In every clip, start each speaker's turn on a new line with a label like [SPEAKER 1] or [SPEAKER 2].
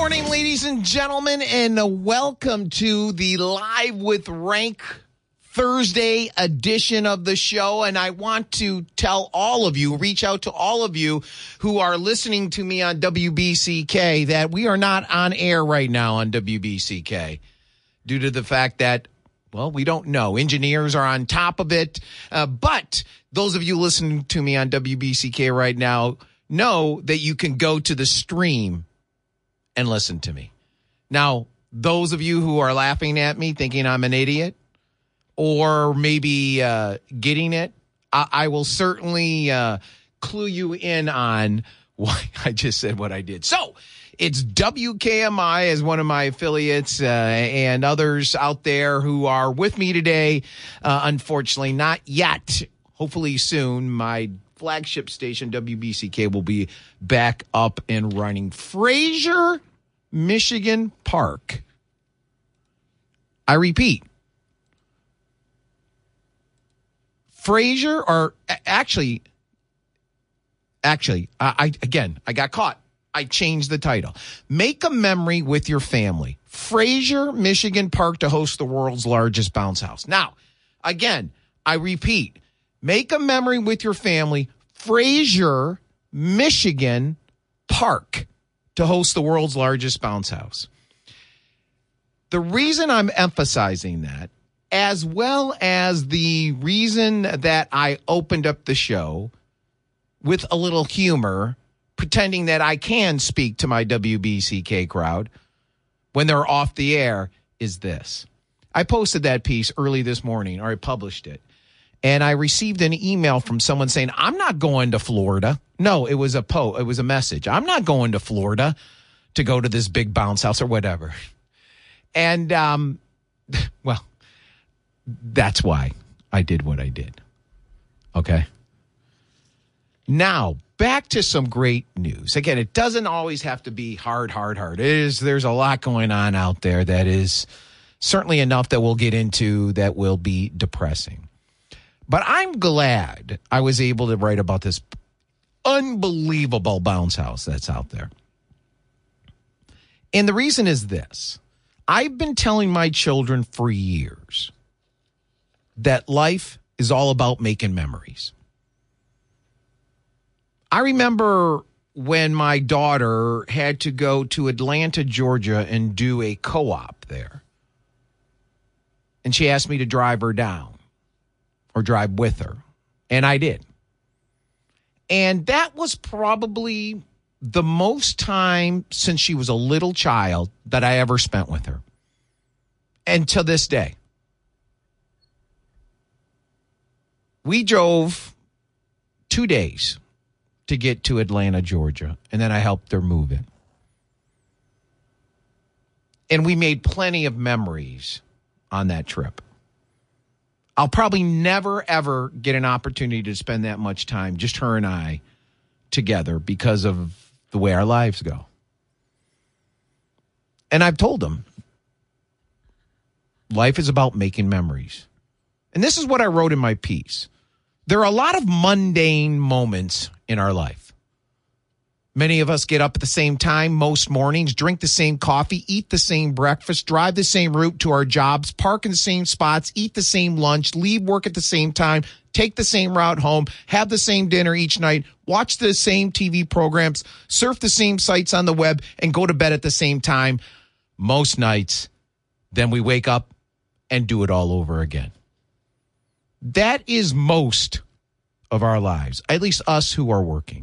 [SPEAKER 1] morning, ladies and gentlemen, and welcome to the Live with Rank Thursday edition of the show. And I want to tell all of you, reach out to all of you who are listening to me on WBCK, that we are not on air right now on WBCK due to the fact that, well, we don't know. Engineers are on top of it. But those of you listening to me on WBCK right now know that you can go to the stream and listen to me. Now, those of you who are laughing at me thinking I'm an idiot or maybe getting it, I will certainly clue you in on why I just said what I did. So it's WKMI as one of my affiliates and others out there who are with me today. Unfortunately, not yet. Hopefully soon, my flagship station, WBCK, will be back up and running. Fraser, Michigan Park. I repeat. Fraser, or actually, I got caught. I changed the title. Make a memory with your family. Fraser, Michigan Park to host the world's largest bounce house. Now, again, I repeat. Make a memory with your family. Fraser, Michigan Park to host the world's largest bounce house. The reason I'm emphasizing that, as well as the reason that I opened up the show with a little humor, pretending that I can speak to my WBCK crowd when they're off the air, is this. I posted that piece early this morning, or I published it. And I received an email from someone saying, I'm not going to Florida. No, it was a message. I'm not going to Florida to go to this big bounce house or whatever. And, well, that's why I did what I did. Okay. Now, back to some great news. Again, it doesn't always have to be hard. There's a lot going on out there that is certainly enough that we'll get into that will be depressing. But I'm glad I was able to write about this unbelievable bounce house that's out there. And the reason is this. I've been telling my children for years that life is all about making memories. I remember when my daughter had to go to Atlanta, Georgia, and do a co-op there. And she asked me to drive her down. Or drive with her. And I did. And that was probably the most time since she was a little child that I ever spent with her. And to this day. We drove 2 days to get to Atlanta, Georgia. And then I helped her move in. And we made plenty of memories on that trip. I'll probably never, ever get an opportunity to spend that much time, just her and I, together because of the way our lives go. And I've told them, life is about making memories. And this is what I wrote in my piece. There are a lot of mundane moments in our life. Many of us get up at the same time most mornings, drink the same coffee, eat the same breakfast, drive the same route to our jobs, park in the same spots, eat the same lunch, leave work at the same time, take the same route home, have the same dinner each night, watch the same TV programs, surf the same sites on the web, and go to bed at the same time most nights. Then we wake up and do it all over again. That is most of our lives, at least us who are working.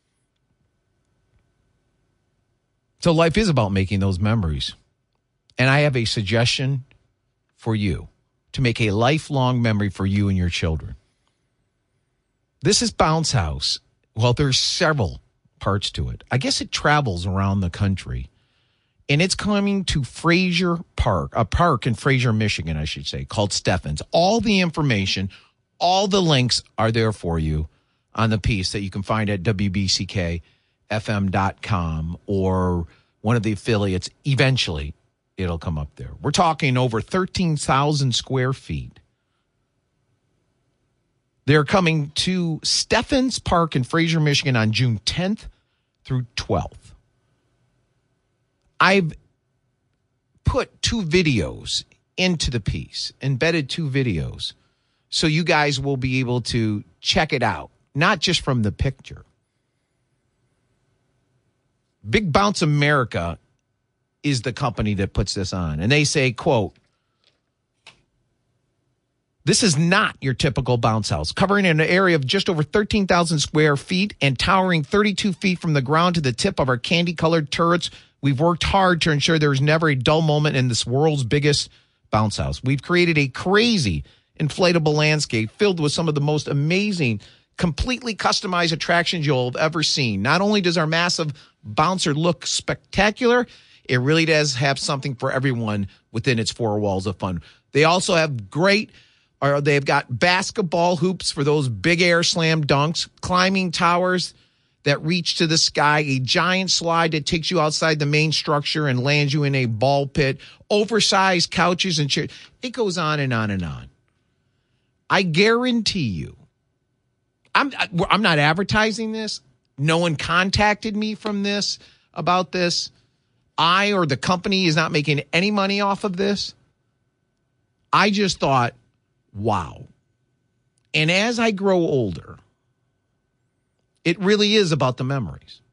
[SPEAKER 1] So life is about making those memories. And I have a suggestion for you to make a lifelong memory for you and your children. This is Bounce House. Well, there's several parts to it. I guess it travels around the country. And it's coming to Fraser Park, a park in Fraser, Michigan, I should say, called Steffens. All the information, all the links are there for you on the piece that you can find at WBCK. FM.com or one of the affiliates. Eventually, it'll come up there. We're talking over 13,000 square feet. They're coming to Steffens Park in Fraser, Michigan on June 10th through 12th. I've put 2 videos into the piece, embedded 2 videos, so you guys will be able to check it out, not just from the picture. Big Bounce America is the company that puts this on. And they say, quote, "This is not your typical bounce house, covering an area of just over 13,000 square feet and towering 32 feet from the ground to the tip of our candy-colored turrets. We've worked hard to ensure there is never a dull moment in this world's biggest bounce house. We've created a crazy inflatable landscape filled with some of the most amazing, completely customized attractions you'll have ever seen. Not only does our massive bouncer look spectacular, it really does have something for everyone within its 4 walls of fun. They also have they've got basketball hoops for those big air slam dunks, climbing towers that reach to the sky, a giant slide that takes you outside the main structure and lands you in a ball pit, oversized couches and chairs. It goes on and on and on. I guarantee you, I'm not advertising this. No one contacted me from this about this. I or the company is not making any money off of this. I just thought, wow. And as I grow older, it really is about the memories.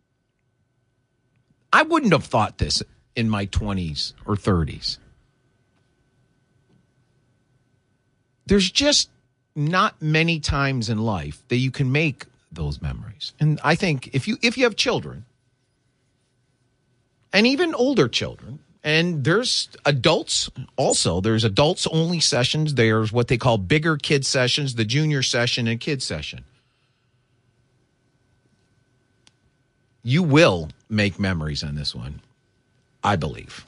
[SPEAKER 1] I wouldn't have thought this in my 20s or 30s. There's just not many times in life that you can make those memories. And I think if you have children, and even older children, and there's adults also, there's adults only sessions, there's what they call bigger kid sessions, the junior session and kid session. You will make memories on this one, I believe.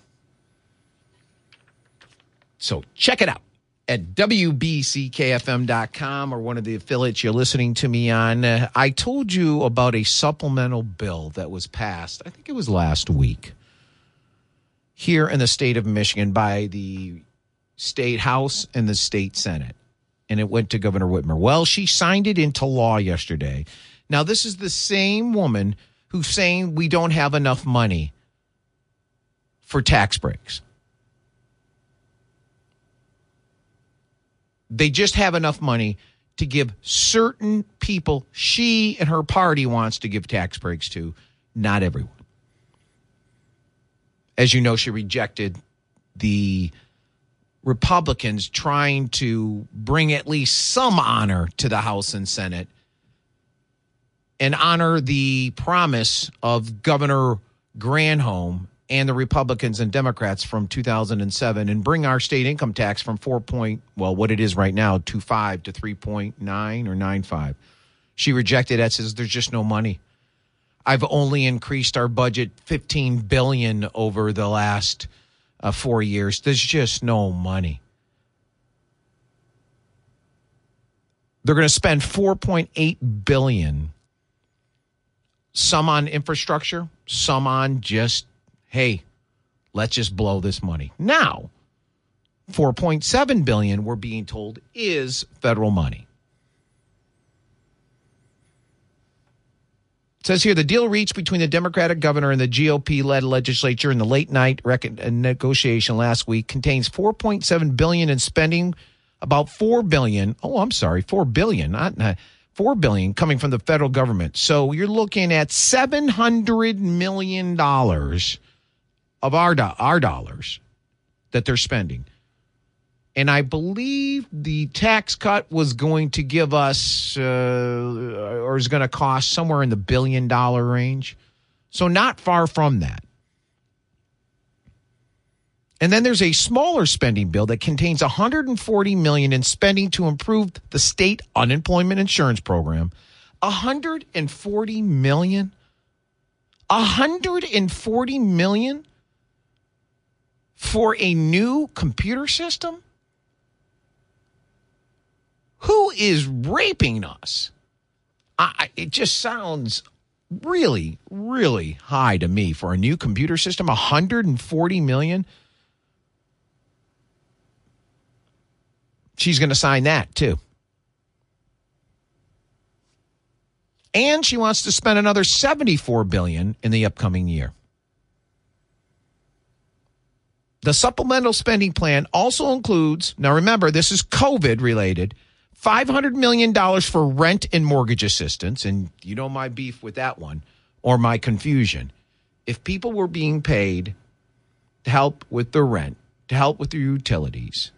[SPEAKER 1] So check it out at WBCKFM.com or one of the affiliates you're listening to me on. I told you about a supplemental bill that was passed, I think it was last week, here in the state of Michigan by the state house and the state senate. And it went to Governor Whitmer. Well, she signed it into law yesterday. Now, this is the same woman who's saying we don't have enough money for tax breaks. They just have enough money to give certain people she and her party wants to give tax breaks to, not everyone. As you know, she rejected the Republicans trying to bring at least some honor to the House and Senate and honor the promise of Governor Granholm and the Republicans and Democrats from 2007 and bring our state income tax from what it is right now, 2.5 to 3.9 or 9.5. She rejected that, says there's just no money. I've only increased our budget $15 billion over the last 4 years. There's just no money. They're going to spend $4.8 billion, some on infrastructure, some on just, hey, let's just blow this money. Now, $4.7 billion, we're being told, is federal money. It says here, the deal reached between the Democratic governor and the GOP-led legislature in the late night negotiation last week contains $4.7 billion in spending, about $4 billion. $4 billion, not $4 billion coming from the federal government. So you're looking at $700 million of our dollars that they're spending. And I believe the tax cut was going to give us, or is going to cost somewhere in the $1 billion range. So not far from that. And then there's a smaller spending bill that contains $140 million in spending to improve the state unemployment insurance program. $140 million? $140 million for a new computer system? Who is raping us? It just sounds really, really high to me for a new computer system. $140 million. She's going to sign that too. And she wants to spend another $74 billion in the upcoming year. The supplemental spending plan also includes, now remember, this is COVID related, $500 million for rent and mortgage assistance. And you know my beef with that one, or my confusion. If people were being paid to help with their rent, to help with their utilities,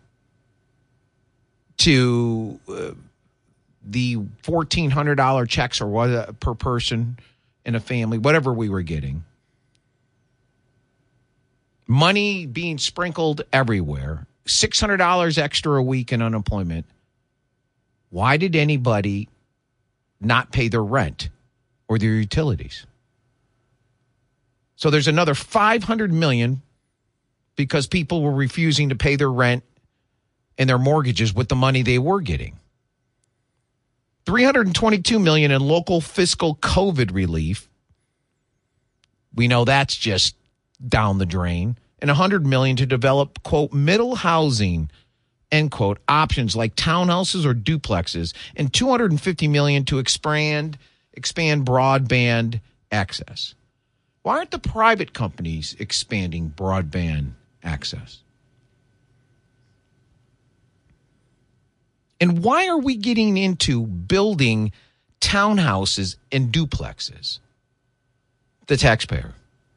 [SPEAKER 1] to the $1,400 checks or what per person in a family, whatever we were getting, money being sprinkled everywhere, $600 extra a week in unemployment. Why did anybody not pay their rent or their utilities? So there's another $500 million because people were refusing to pay their rent and their mortgages with the money they were getting. $322 million in local fiscal COVID relief. We know that's just down the drain. And $100 million to develop, quote, middle housing, end quote, options like townhouses or duplexes, and $250 million to expand broadband access. Why aren't the private companies expanding broadband access? And why are we getting into building townhouses and duplexes? The taxpayer.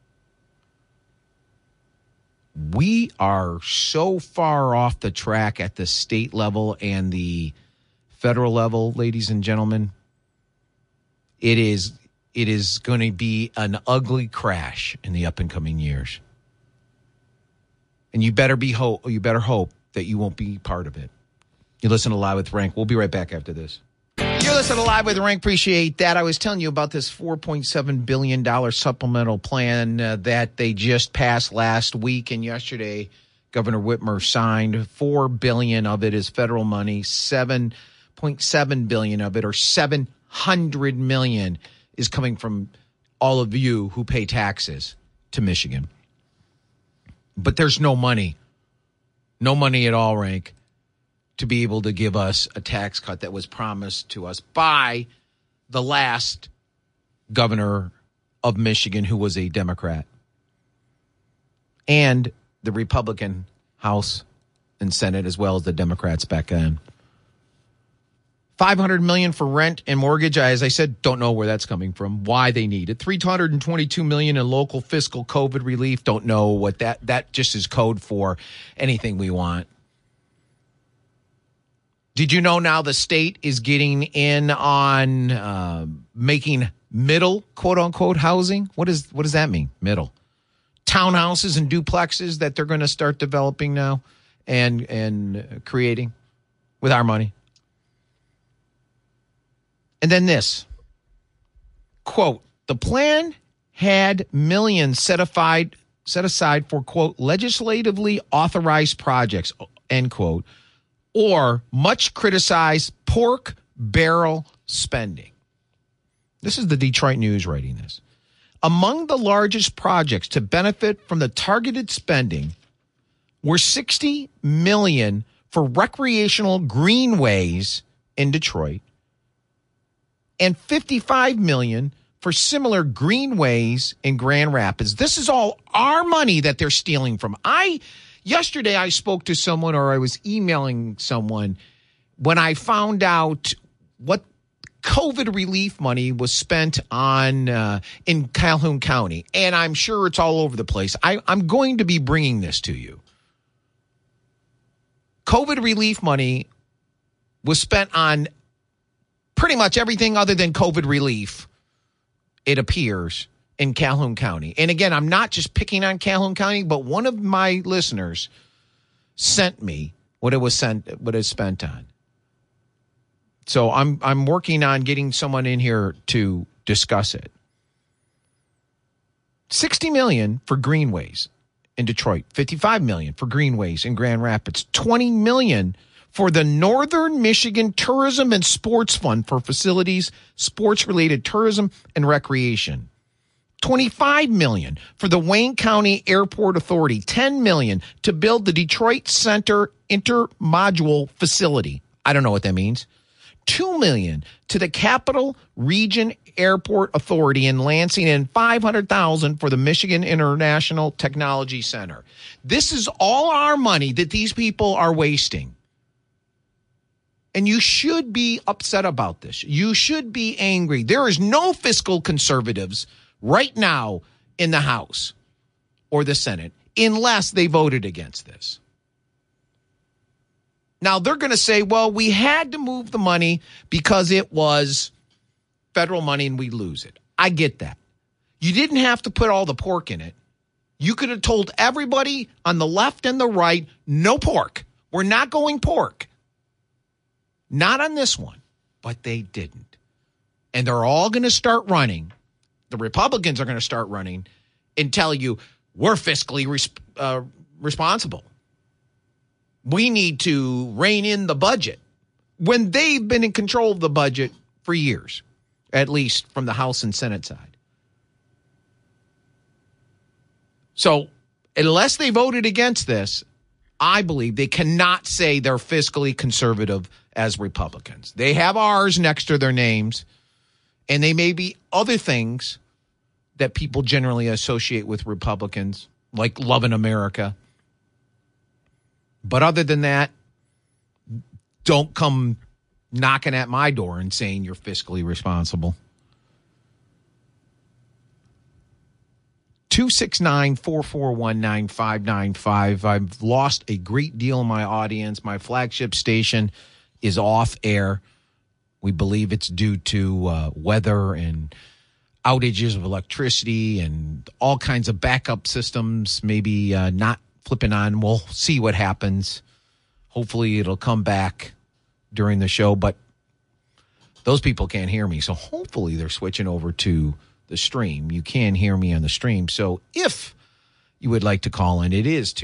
[SPEAKER 1] We are so far off the track at the state level and the federal level, ladies and gentlemen. It is going to be an ugly crash in the up and coming years. And you better hope that you won't be part of it. You listen to Live with Rank. We'll be right back after this. You're listening to Live with Rank. Appreciate that. I was telling you about this $4.7 billion supplemental plan that they just passed last week. And yesterday, Governor Whitmer signed $4 billion of it is federal money. $7.7 billion of it, or $700 million, is coming from all of you who pay taxes to Michigan. But there's no money at all, Rank, to be able to give us a tax cut that was promised to us by the last governor of Michigan, who was a Democrat, and the Republican House and Senate, as well as the Democrats back then. $500 million for rent and mortgage. As I said, don't know where that's coming from, why they need it. $322 million in local fiscal COVID relief. Don't know what that just is code for anything we want. Did you know now the state is getting in on making middle, quote unquote, housing? What does that mean? Middle. Townhouses and duplexes that they're going to start developing now and creating with our money. And then this, quote, the plan had millions set aside for, quote, legislatively authorized projects, end quote, or much criticized pork barrel spending. This is the Detroit News writing this. Among the largest projects to benefit from the targeted spending were $60 million for recreational greenways in Detroit and $55 million for similar greenways in Grand Rapids. This is all our money that they're stealing from. Yesterday, I spoke to someone, or I was emailing someone, when I found out what COVID relief money was spent on in Calhoun County. And I'm sure it's all over the place. I'm going to be bringing this to you. COVID relief money was spent on pretty much everything other than COVID relief, it appears, in Calhoun County. And again, I'm not just picking on Calhoun County, but one of my listeners sent me what it was spent on. So I'm working on getting someone in here to discuss it. $60 million for greenways in Detroit, $55 million for greenways in Grand Rapids, $20 million for the Northern Michigan Tourism and Sports Fund for facilities, sports-related tourism and recreation. $25 million for the Wayne County Airport Authority, $10 million to build the Detroit Center Intermodule Facility. I don't know what that means. $2 million to the Capital Region Airport Authority in Lansing and $500,000 for the Michigan International Technology Center. This is all our money that these people are wasting. And you should be upset about this. You should be angry. There is no fiscal conservatives right now in the House or the Senate unless they voted against this. Now, they're going to say, well, we had to move the money because it was federal money and we lose it. I get that. You didn't have to put all the pork in it. You could have told everybody on the left and the right, no pork. We're not going pork. Not on this one, but they didn't. And they're all going to start running. The Republicans are going to start running and tell you, we're fiscally responsible. We need to rein in the budget when they've been in control of the budget for years, at least from the House and Senate side. So unless they voted against this, I believe they cannot say they're fiscally conservative as Republicans. They have ours next to their names, and they may be other things that people generally associate with Republicans, like loving America. But other than that, don't come knocking at my door and saying you're fiscally responsible. 269-441-9595. I've lost a great deal of my audience. My flagship station is off air. We believe it's due to weather and outages of electricity and all kinds of backup systems, maybe not flipping on. We'll see what happens. Hopefully it'll come back during the show, but those people can't hear me. So hopefully they're switching over to the stream. You can hear me on the stream. So if you would like to call in, it is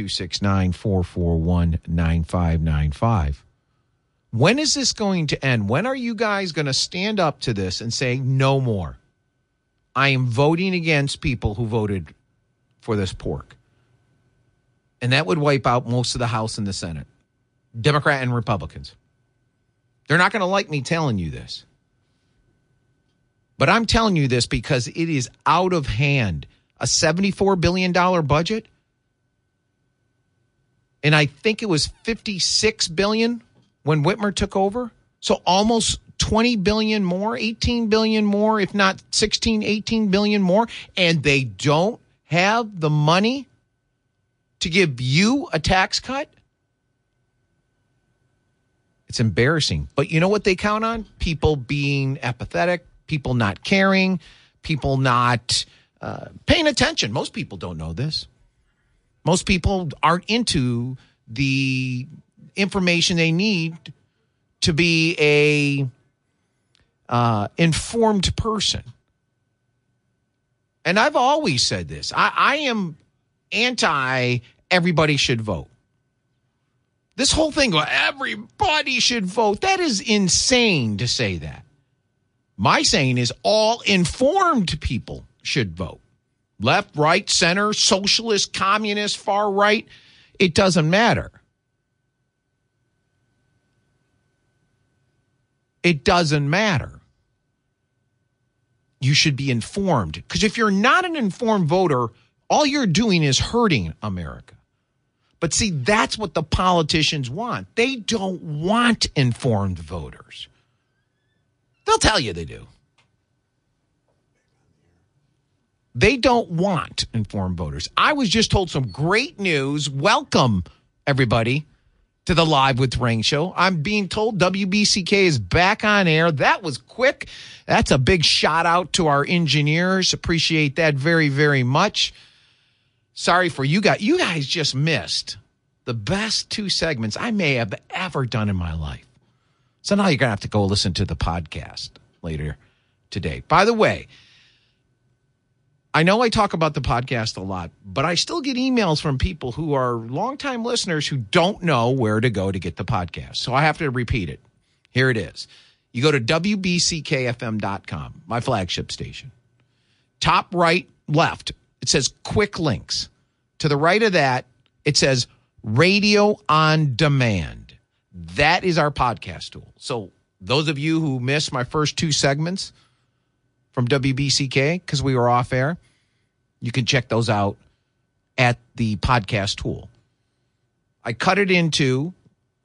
[SPEAKER 1] 269-441-9595. When is this going to end? When are you guys going to stand up to this and say no more? I am voting against people who voted for this pork. And that would wipe out most of the House and the Senate, Democrat and Republicans. They're not going to like me telling you this. But I'm telling you this because it is out of hand. A $74 billion budget. And I think it was $56 billion when Whitmer took over. So almost $20 billion more, $18 billion more, if not $16, $18 billion more. And they don't have the money to give you a tax cut? It's embarrassing. But you know what they count on? People being apathetic, people not caring, people not paying attention. Most people don't know this. Most people aren't into the information they need to be a informed person. And I've always said this. I am anti everybody should vote. This whole thing, well, everybody should vote. That is insane to say that. My saying is all informed people should vote. Left, right, center, socialist, communist, far right. It doesn't matter. It doesn't matter. You should be informed. Because if you're not an informed voter, all you're doing is hurting America. But see, that's what the politicians want. They don't want informed voters. They'll tell you they do. They don't want informed voters. I was just told some great news. Welcome, everybody, to the Live with Rank show. I'm being told WBCK is back on air. That was quick. That's a big shout out to our engineers. Appreciate that very, very much. Sorry for you guys. You guys just missed the best two segments I may have ever done in my life. So now you're going to have to go listen to the podcast later today. By the way, I know I talk about the podcast a lot, but I still get emails from people who are longtime listeners who don't know where to go to get the podcast. So I have to repeat it. Here it is. You go to WBCKFM.com, my flagship station. Top right, left, it says quick links. To the right of that, it says Radio on Demand. That is our podcast tool. So those of you who missed my first two segments, from WBCK because we were off air, you can check those out at the podcast tool. We cut it into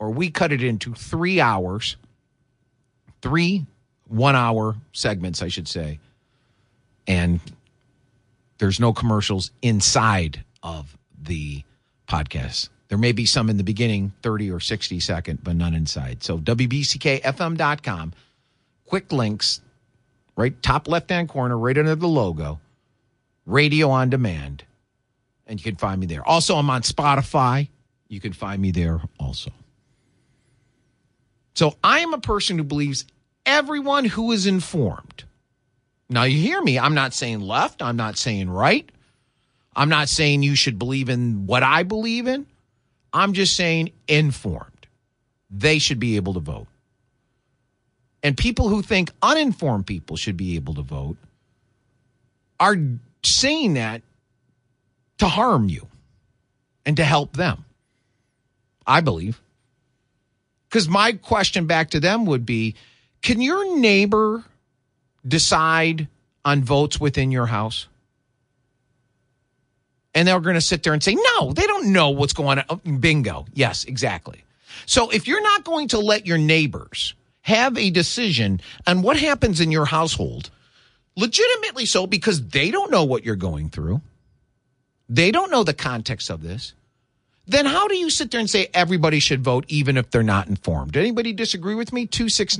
[SPEAKER 1] 3 hours, 3 1-hour segments, I should say. And there's no commercials inside of the podcast. There may be some in the beginning, 30 or 60 second, but none inside. So WBCKFM.com, quick links, right top left-hand corner, right under the logo, radio on demand, and you can find me there. Also, I'm on Spotify. You can find me there also. So I am a person who believes everyone who is informed. Now, you hear me. I'm not saying left. I'm not saying right. I'm not saying you should believe in what I believe in. I'm just saying informed. They should be able to vote. And people who think uninformed people should be able to vote are saying that to harm you and to help them, I believe. Because my question back to them would be, can your neighbor decide on votes within your house? And they're going to sit there and say, no, they don't know what's going on. Oh, bingo. Yes, exactly. So if you're not going to let your neighbors have a decision on what happens in your household, legitimately so, because they don't know what you're going through, they don't know the context of this, then how do you sit there and say everybody should vote even if they're not informed? Anybody disagree with me?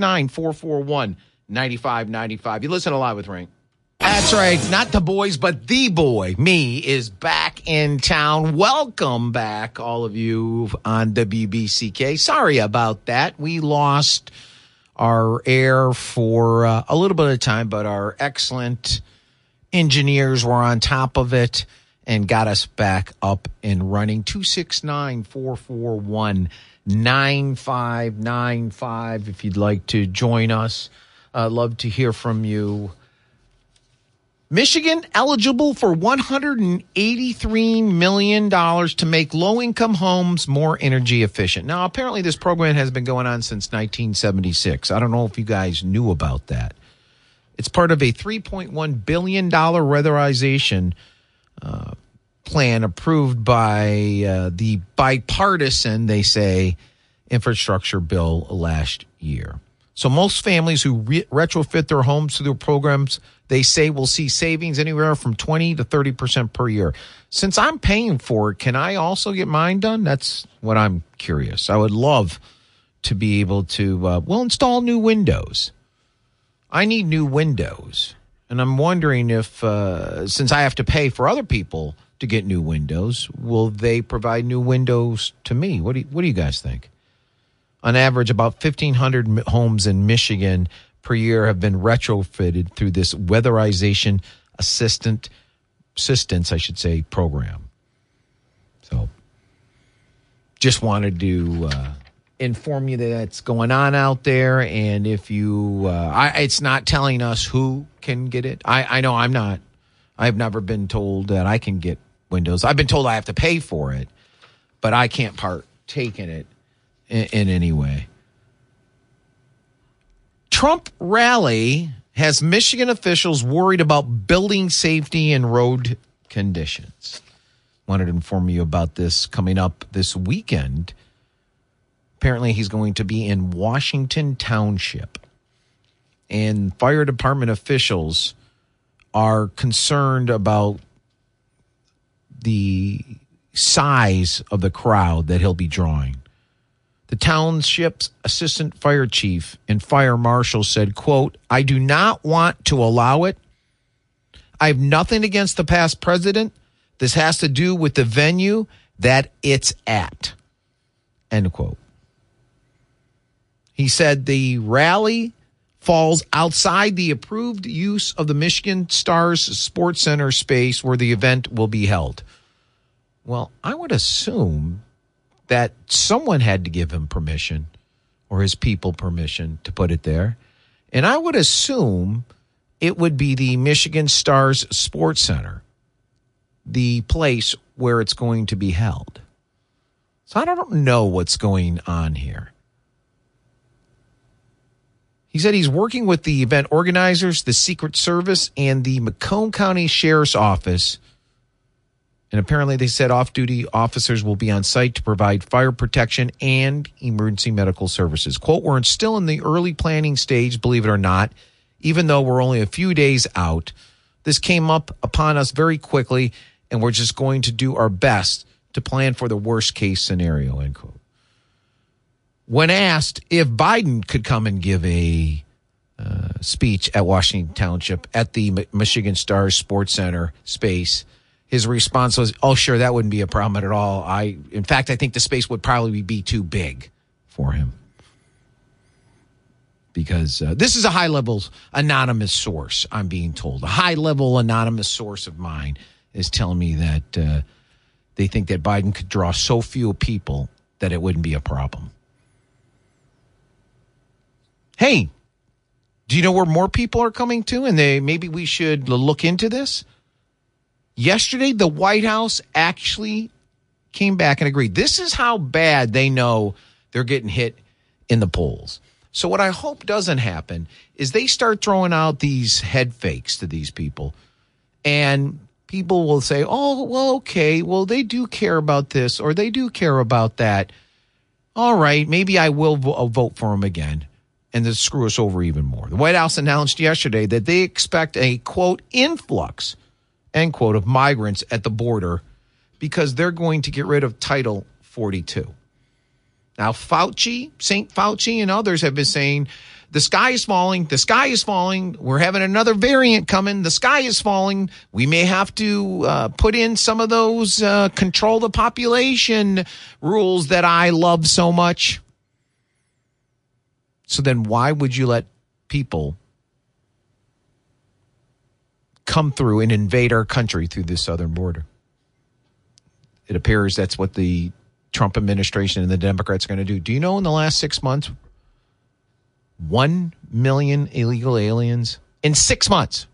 [SPEAKER 1] 269-441-9595. You listen to Live with Rank. That's right. Not the boys, but the boy, me, is back in town. Welcome back, all of you on WBCK. Sorry about that. We lost our air for a little bit of time, but our excellent engineers were on top of it and got us back up and running. 269-441-9595 if you'd like to join us. I'd love to hear from you. Michigan eligible for $183 million to make low-income homes more energy efficient. Now, apparently this program has been going on since 1976. I don't know if you guys knew about that. It's part of a $3.1 billion weatherization plan approved by the bipartisan, they say, infrastructure bill last year. So most families who retrofit their homes through their programs, they say will see savings anywhere from 20 to 30% per year. Since I'm paying for it, can I also get mine done? That's what I'm curious. I would love to be able to, install new windows. I need new windows. And I'm wondering if, since I have to pay for other people to get new windows, will they provide new windows to me? What do you guys think? On average, about 1,500 homes in Michigan per year have been retrofitted through this weatherization assistance, program. So just wanted to inform you that that's going on out there. And if you, it's not telling us who can get it. I know I've never been told that I can get windows. I've been told I have to pay for it, but I can't partake in it in any way. Trump rally has Michigan officials worried about building safety and road conditions. Wanted to inform you about this coming up this weekend. Apparently he's going to be in Washington Township. And fire department officials are concerned about the size of the crowd that he'll be drawing. The township's assistant fire chief and fire marshal said, quote, "I do not want to allow it. I have nothing against the past president. This has to do with the venue that it's at," end quote. He said the rally falls outside the approved use of the Michigan Stars Sports Center space where the event will be held. Well, I would assume that someone had to give him permission or his people permission to put it there. And I would assume it would be the Michigan Stars Sports Center, the place where it's going to be held. So I don't know what's going on here. He said he's working with the event organizers, the Secret Service, and the Macomb County Sheriff's Office. And apparently they said off-duty officers will be on site to provide fire protection and emergency medical services. Quote, we're still in the early planning stage, believe it or not, even though we're only a few days out. This came up upon us very quickly, and we're just going to do our best to plan for the worst-case scenario, end quote. When asked if Biden could come and give a speech at Washington Township at the Michigan Stars Sports Center space, his response was, oh, sure, that wouldn't be a problem at all. In fact, I think the space would probably be too big for him. Because this is a high-level anonymous source, I'm being told. A high-level anonymous source of mine is telling me that they think that Biden could draw so few people that it wouldn't be a problem. Hey, do you know where more people are coming to? And maybe we should look into this. Yesterday, the White House actually came back and agreed. This is how bad they know they're getting hit in the polls. So what I hope doesn't happen is they start throwing out these head fakes to these people. And people will say, oh, well, okay, well, they do care about this or they do care about that. All right, maybe I will vote for them again. And then screw us over even more. The White House announced yesterday that they expect a, quote, influx, end quote, of migrants at the border because they're going to get rid of Title 42. Now, St. Fauci and others have been saying, the sky is falling, the sky is falling, we're having another variant coming, the sky is falling, we may have to put in some of those control the population rules that I love so much. So then why would you let people come through and invade our country through the southern border? It appears that's what the Trump administration and the Democrats are going to do. Do you know in the last 6 months, 1 million illegal aliens in 6 months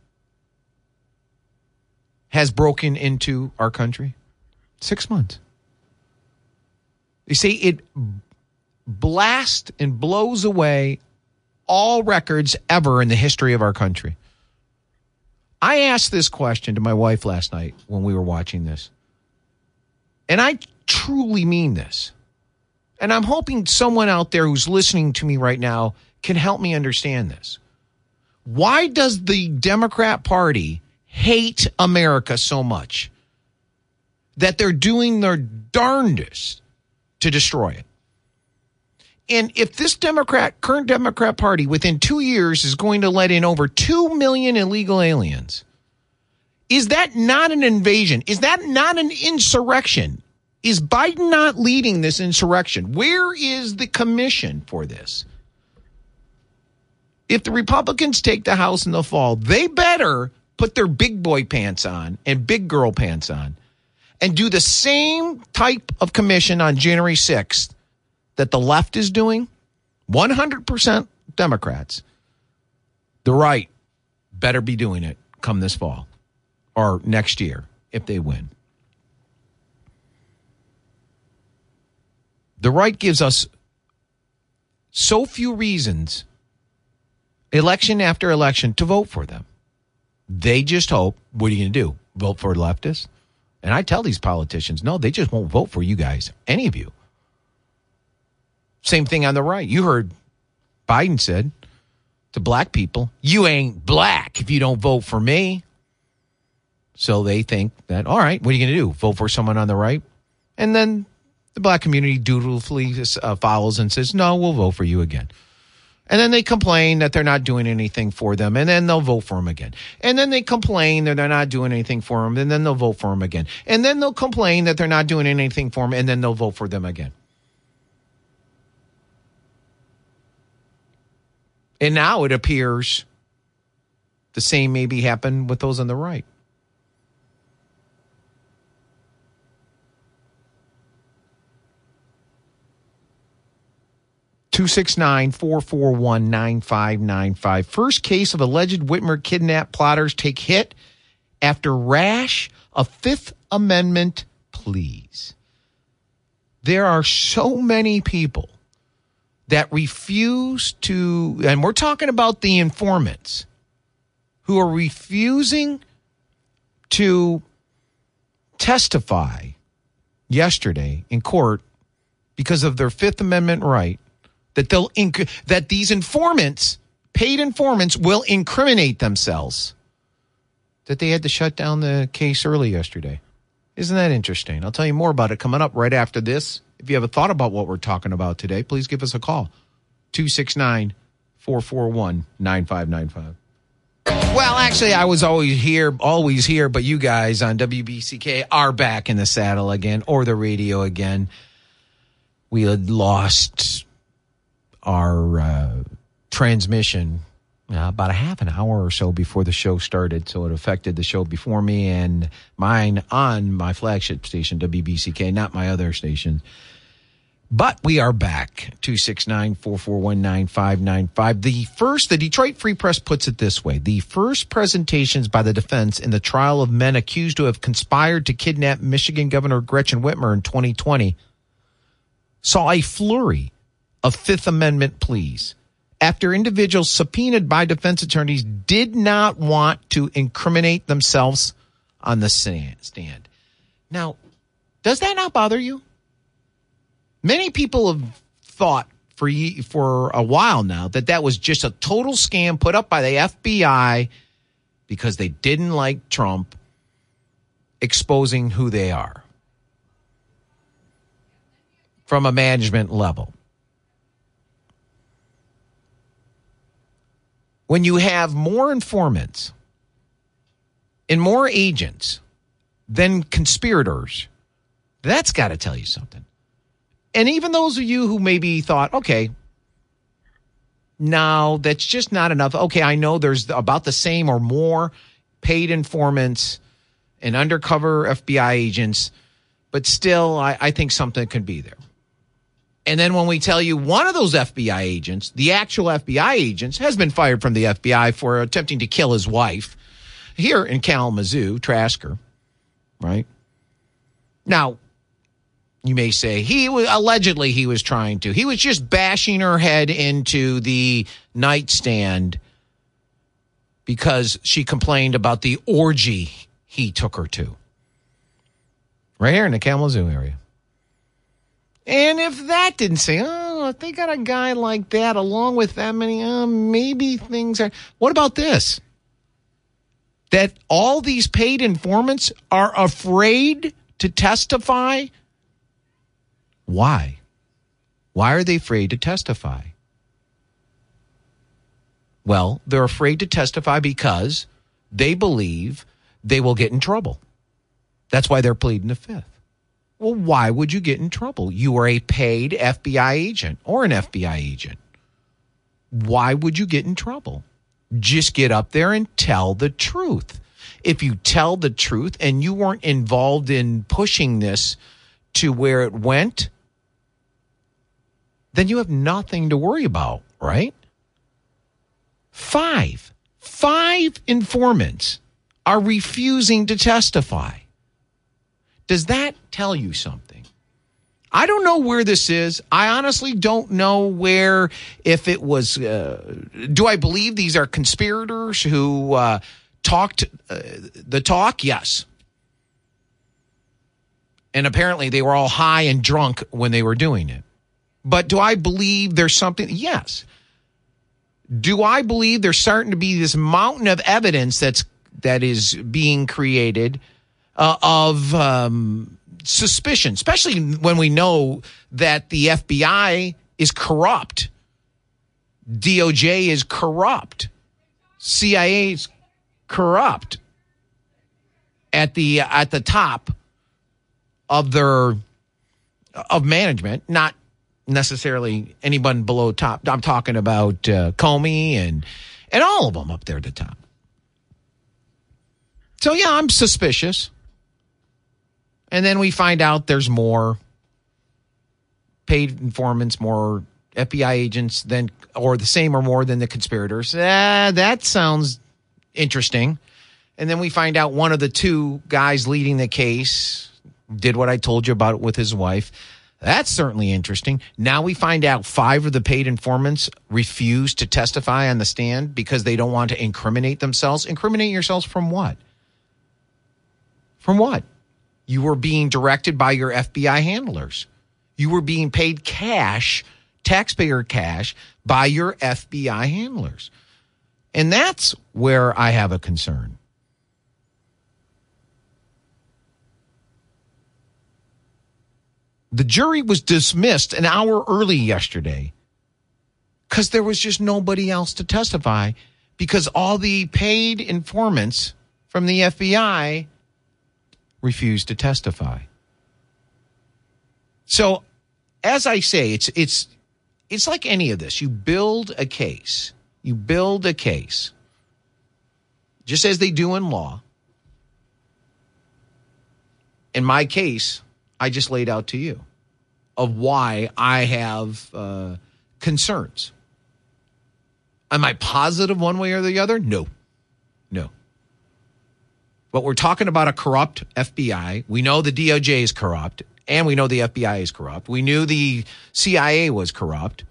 [SPEAKER 1] has broken into our country? 6 months. They say it blasts and blows away all records ever in the history of our country. I asked this question to my wife last night when we were watching this. And I truly mean this. And I'm hoping someone out there who's listening to me right now can help me understand this. Why does the Democrat Party hate America so much that they're doing their darndest to destroy it? And if this current Democrat Party within 2 years is going to let in over 2 million illegal aliens, is that not an invasion? Is that not an insurrection? Is Biden not leading this insurrection? Where is the commission for this? If the Republicans take the House in the fall, they better put their big boy pants on and big girl pants on and do the same type of commission on January 6th that the left is doing. 100% Democrats. The right better be doing it come this fall or next year if they win. The right gives us so few reasons, election after election, to vote for them. They just hope, what are you going to do? Vote for leftists? And I tell these politicians, no, they just won't vote for you guys, any of you. Same thing on the right. You heard Biden said to black people, you ain't black if you don't vote for me. So they think that, all right, what are you going to do? Vote for someone on the right? And then the black community dutifully follows and says, no, we'll vote for you again. And then they complain that they're not doing anything for them, and then they'll vote for them again. And then they complain that they're not doing anything for them, and then they'll vote for them again. And then they'll complain that they're not doing anything for them, and then they'll vote for them again. And now it appears the same maybe happened with those on the right. (269-441-9595). First case of alleged Whitmer kidnap plotters take hit after rash of Fifth Amendment pleas. There are so many people that refuse to, and we're talking about the informants who are refusing to testify yesterday in court because of their Fifth Amendment right, that that these informants, paid informants, will incriminate themselves, that they had to shut down the case early yesterday. Isn't that interesting? I'll tell you more about it coming up right after this. If you have a thought about what we're talking about today, please give us a call. 269-441-9595. Well, actually, I was always here, but you guys on WBCK are back in the saddle again, or the radio again. We had lost our transmission about a half an hour or so before the show started, so it affected the show before me and mine on my flagship station, WBCK, not my other station. But we are back. 269-441-9595. The Detroit Free Press puts it this way. The first presentations by the defense in the trial of men accused to have conspired to kidnap Michigan Governor Gretchen Whitmer in 2020 saw a flurry of Fifth Amendment pleas after individuals subpoenaed by defense attorneys did not want to incriminate themselves on the stand. Now, does that not bother you? Many people have thought for a while now that was just a total scam put up by the FBI because they didn't like Trump exposing who they are from a management level. When you have more informants and more agents than conspirators, that's got to tell you something. And even those of you who maybe thought, okay, no, that's just not enough. Okay, I know there's about the same or more paid informants and undercover FBI agents, but still, I think something could be there. And then when we tell you one of those FBI agents, the actual FBI agents, has been fired from the FBI for attempting to kill his wife here in Kalamazoo, Trasker, right? Now, you may say he was just bashing her head into the nightstand because she complained about the orgy he took her to. Right here in the Kalamazoo area. And if that didn't say, if they got a guy like that along with that many, maybe things are. What about this? That all these paid informants are afraid to testify? Why? Why are they afraid to testify? Well, they're afraid to testify because they believe they will get in trouble. That's why they're pleading the Fifth. Well, why would you get in trouble? You are a paid FBI agent or an FBI agent. Why would you get in trouble? Just get up there and tell the truth. If you tell the truth and you weren't involved in pushing this to where it went, then you have nothing to worry about, right? Five informants are refusing to testify. Does that tell you something? I don't know where this is. I honestly don't know where, if it was, do I believe these are conspirators who talked the talk? Yes. And apparently they were all high and drunk when they were doing it. But do I believe there's something? Yes. Do I believe there's starting to be this mountain of evidence that is being created of suspicion, especially when we know that the FBI is corrupt, DOJ is corrupt, CIA is corrupt at the top of management, not necessarily anyone below top. I'm talking about Comey and all of them up there at the top. So yeah, I'm suspicious. And then we find out there's more paid informants, more FBI agents or the same or more than the conspirators. That sounds interesting. And then we find out one of the two guys leading the case did what I told you about with his wife. That's certainly interesting. Now we find out 5 of the paid informants refuse to testify on the stand because they don't want to incriminate themselves. Incriminate yourselves from what? From what? You were being directed by your FBI handlers. You were being paid cash, taxpayer cash, by your FBI handlers. And that's where I have a concern. The jury was dismissed an hour early yesterday because there was just nobody else to testify, because all the paid informants from the FBI refused to testify. So, as I say, it's like any of this. You build a case. You build a case, just as they do in law. In my case, I just laid out to you of why I have concerns. Am I positive one way or the other? No. But we're talking about a corrupt FBI. We know the DOJ is corrupt, and we know the FBI is corrupt. We knew the CIA was corrupt.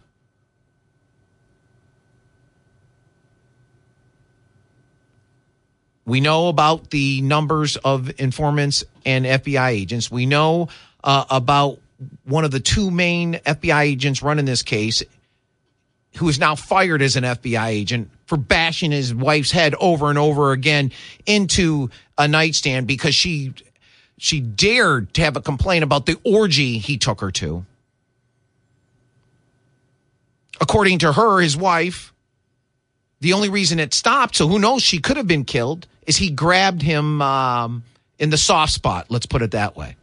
[SPEAKER 1] We know about the numbers of informants and FBI agents. We know about one of the 2 main FBI agents running this case, who is now fired as an FBI agent for bashing his wife's head over and over again into a nightstand because she dared to have a complaint about the orgy he took her to. According to her, his wife, the only reason it stopped, so who knows, she could have been killed, is he grabbed him in the soft spot, let's put it that way.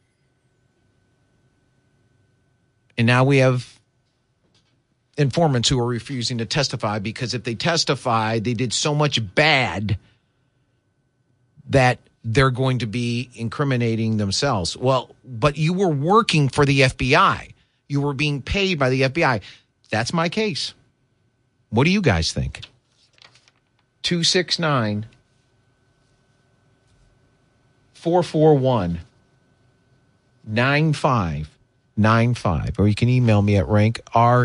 [SPEAKER 1] And now we have informants who are refusing to testify because if they testify, they did so much bad that they're going to be incriminating themselves. Well, but you were working for the FBI. You were being paid by the FBI. That's my case. What do you guys think? 269-441-9595. Or you can email me at rank,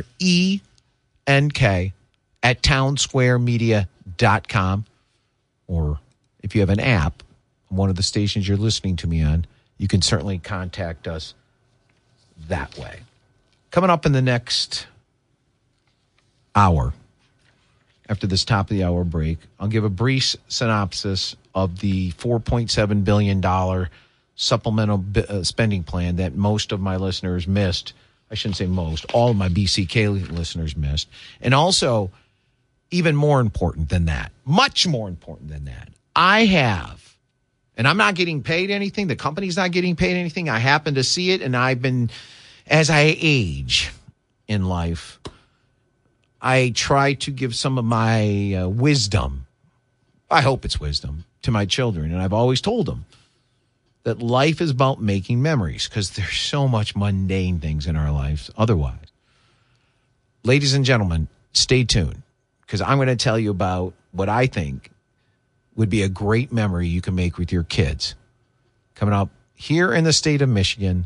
[SPEAKER 1] RENK, at townsquaremedia.com. Or if you have an app, one of the stations you're listening to me on, you can certainly contact us that way. Coming up in the next hour, after this top of the hour break, I'll give a brief synopsis of the $4.7 billion supplemental spending plan that most of my listeners missed. I shouldn't say most, all of my BCK listeners missed. And also, even more important than that, much more important than that, I have, and I'm not getting paid anything, the company's not getting paid anything, I happen to see it, and I've been, as I age in life, I try to give some of my wisdom, I hope it's wisdom, to my children. And I've always told them that life is about making memories because there's so much mundane things in our lives otherwise. Ladies and gentlemen, stay tuned because I'm going to tell you about what I think would be a great memory you can make with your kids coming up here in the state of Michigan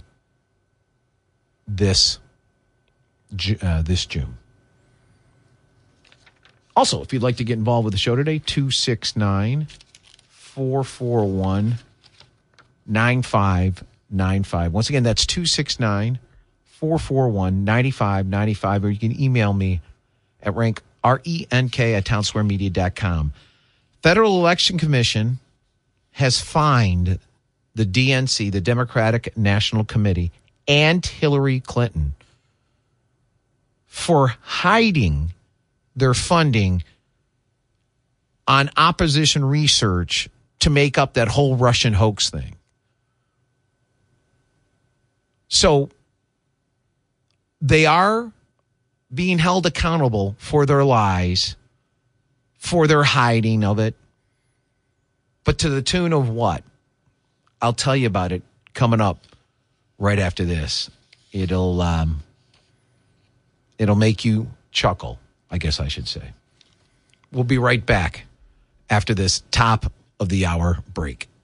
[SPEAKER 1] this June. Also, if you'd like to get involved with the show today, 269-441-9595. Once again, that's 269-441-9595. Or you can email me at rank, RENK, at townsquaremedia.com. Federal Election Commission has fined the DNC, the Democratic National Committee, and Hillary Clinton for hiding their funding on opposition research to make up that whole Russian hoax thing. So they are being held accountable for their lies, for their hiding of it. But to the tune of what? I'll tell you about it coming up right after this. It'll make you chuckle, I guess I should say. We'll be right back after this top of the hour break.